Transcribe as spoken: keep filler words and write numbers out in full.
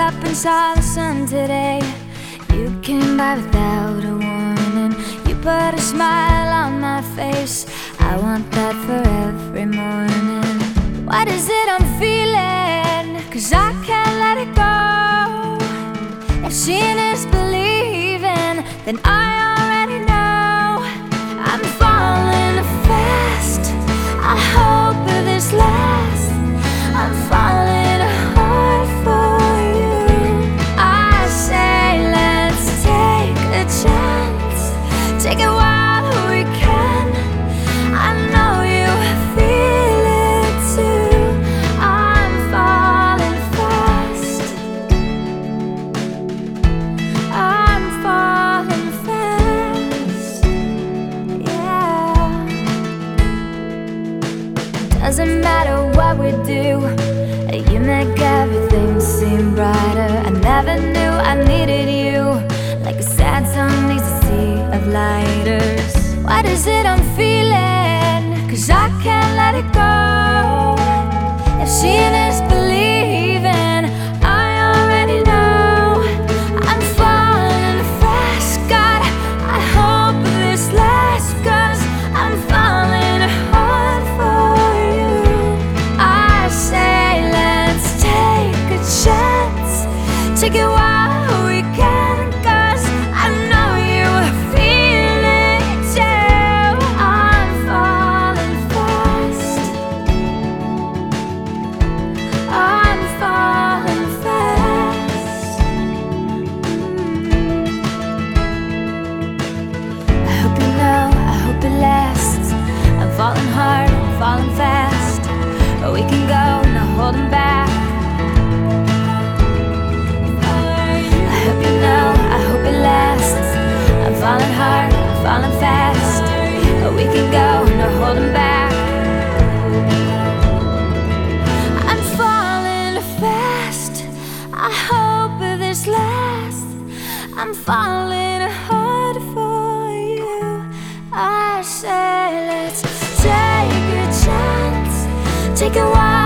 up and saw the sun today. You came by without a warning. You put a smile on my face. I want that for every morning. What is it I'm feeling? 'Cause I can't let it go. If seeing is believing, then I already know. I'm falling fast. I hope this lasts. I'm falling hard for you. I say let's take a chance. Take it while we can. I know you feel it too. I'm falling fast. I'm falling fast. Yeah. Doesn't matter what we do, you make everything seem brighter. I never knew I needed you, like a sad song needs a sea of lighters. What is it I'm feeling? 'Cause I can't let it go. If seeing is believing, I already know. I'm falling fast. God, I hope this lasts, 'cause I'm falling hard for you. I say let's take a chance. Take it while we can, 'cause I know you feel it too. I'm falling fast. I'm falling fast. Mm. I hope you know, I hope it lasts. I'm falling hard, I'm falling fast. But we can go, no holding back. I hope you know, I hope it lasts. I'm falling hard, I'm falling fast. But we can go, no holding back. I'm falling fast. I hope this lasts. I'm falling hard for you. I say let's take a chance. Take a while.